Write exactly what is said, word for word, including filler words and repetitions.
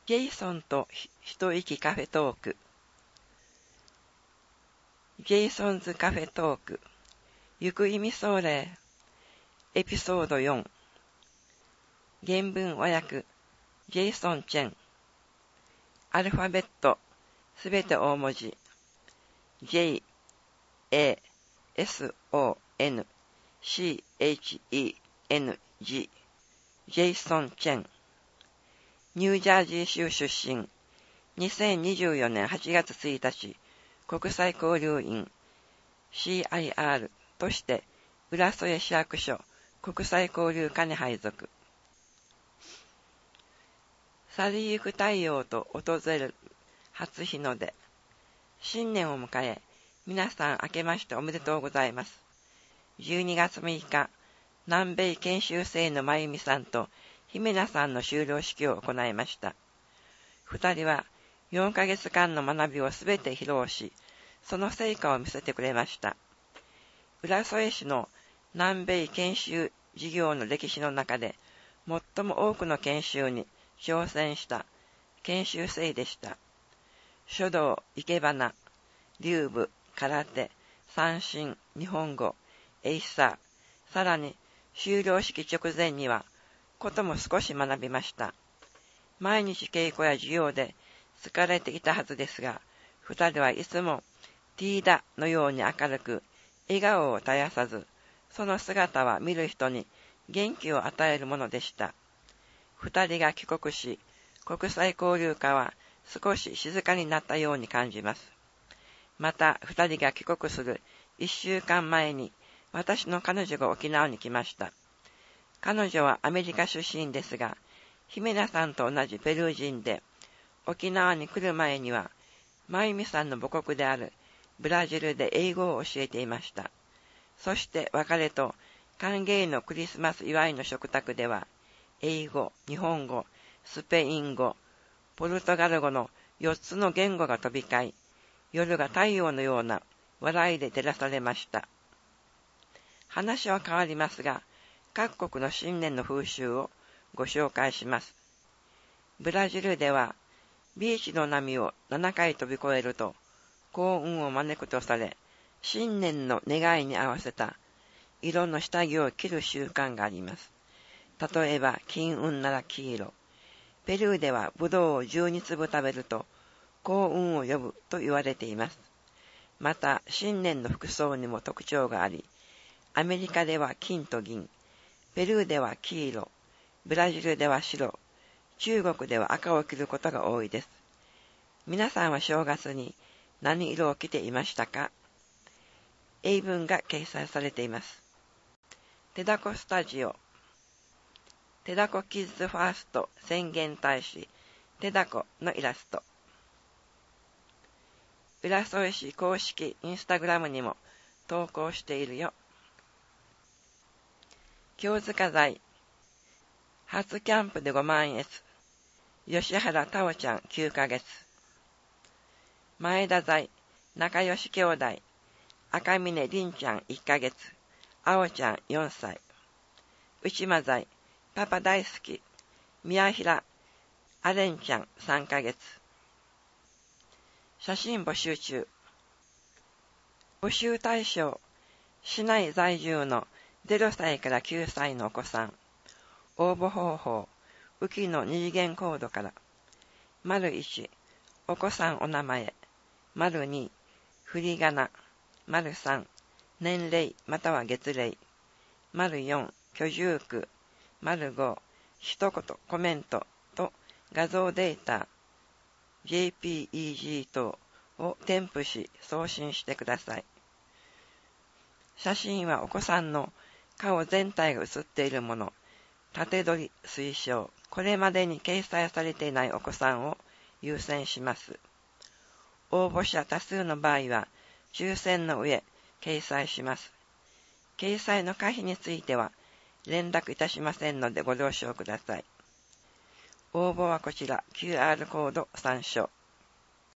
ジェイソンと一息カフェトーク。ジェイソンズカフェトーク。行く意味総例。エピソードよん。原文和訳。ジェイソン・チェン。アルファベット。すべて大文字。J、A、S、O、N、C、H、E、N、G。ジェイソン・チェン。ニュージャージー州出身。にせんにじゅうよねんはちがつついたち、国際交流員 シーアイアール として浦添市役所国際交流課に配属。去りゆく太陽と訪れる初日の出。新年を迎え、皆さん明けましておめでとうございます。じゅうにがつむいか、南米研修生のまゆみさんと姫名さんの修了式を行いました。二人はよんかげつかんの学びをすべて披露し、その成果を見せてくれました。浦添市の南米研修事業の歴史の中で、最も多くの研修に挑戦した研修生でした。書道、生け花、流舞、空手、三振、日本語、エイサー、さらに修了式直前には、ことも少し学びました。毎日稽古や授業で疲れていたはずですが、二人はいつもティーダのように明るく、笑顔を絶やさず、その姿は見る人に元気を与えるものでした。二人が帰国し、国際交流課は少し静かになったように感じます。また、二人が帰国する一週間前に、私の彼女が沖縄に来ました。彼女はアメリカ出身ですが、姫名さんと同じペルー人で、沖縄に来る前には、まゆみさんの母国であるブラジルで英語を教えていました。そして別れと歓迎のクリスマス祝いの食卓では、英語、日本語、スペイン語、ポルトガル語のよっつの言語が飛び交い、夜が太陽のような笑いで照らされました。話は変わりますが、各国の新年の風習をご紹介します。ブラジルでは、ビーチの波をななかい飛び越えると、幸運を招くとされ、新年の願いに合わせた色の下着を着る習慣があります。例えば、金運なら黄色。ペルーではブドウをじゅうにつぶ食べると、幸運を呼ぶと言われています。また、新年の服装にも特徴があり、アメリカでは金と銀、ペルーでは黄色、ブラジルでは白、中国では赤を着ることが多いです。皆さんは正月に何色を着ていましたか？英文が掲載されています。テダコスタジオ。テダコキッズファースト宣言大使、テダコのイラスト。浦添市公式インスタグラムにも投稿しているよ。京塚財。初キャンプでごまんえつ。吉原太鳳ちゃんきゅうかげつ。前田財。仲良し兄弟。赤峰凛ちゃんいっかげつ。青ちゃんよんさい。内間財。パパ大好き。宮平アレンちゃんさんかげつ。写真募集中。募集対象。市内在住のゼロさいからきゅうさいのお子さん。応募方法。浮きの二次元コードから。丸いち、お子さんお名前。丸に、振り仮名。丸さん、年齢または月齢。丸よん、居住区。丸ご、一言コメントと画像データ ジェイピーイージー 等を添付し送信してください。写真はお子さんの顔全体が写っているもの、縦撮り推奨、これまでに掲載されていないお子さんを優先します。応募者多数の場合は抽選の上掲載します。掲載の可否については連絡いたしませんのでご了承ください。応募はこちら キューアール コード参照。